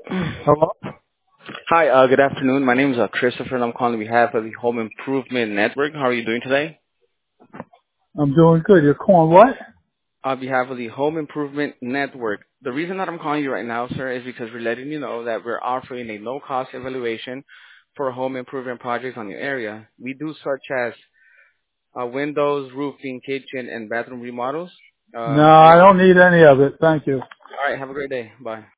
Hello? Hi, good afternoon. My name is Christopher, and I'm calling on behalf of the Home Improvement Network. How are you doing today? I'm doing good. You're calling what? On behalf of the Home Improvement Network. The reason that I'm calling you right now, sir, is because we're letting you know that we're offering a no-cost evaluation for home improvement projects on your area. We do such as windows, roofing, kitchen, and bathroom remodels. No, I don't need any of it. Thank you. All right, have a great day. Bye.